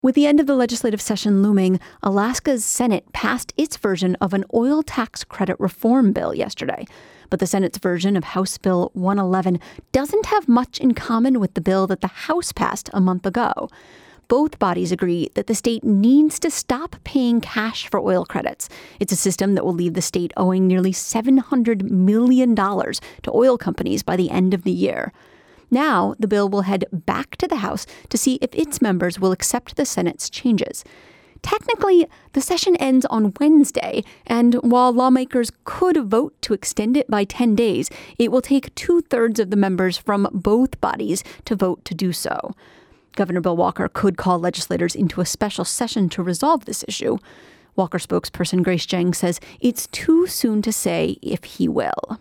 With the end of the legislative session looming, Alaska's Senate passed its version of an oil tax credit reform bill yesterday. But the Senate's version of House Bill 111 doesn't have much in common with the bill that the House passed a month ago. Both bodies agree that the state needs to stop paying cash for oil credits. It's a system that will leave the state owing nearly $700 million to oil companies by the end of the year. Now, the bill will head back to the House to see if its members will accept the Senate's changes. Technically, the session ends on Wednesday, and while lawmakers could vote to extend it by 10 days, it will take 2/3 of the members from both bodies to vote to do so. Governor Bill Walker could call legislators into a special session to resolve this issue. Walker spokesperson Grace Jang says it's too soon to say if he will.